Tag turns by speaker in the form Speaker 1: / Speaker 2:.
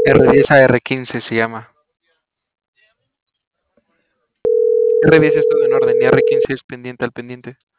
Speaker 1: R10 a R15 se llama. R10 es todo en orden y R15 es pendiente al pendiente.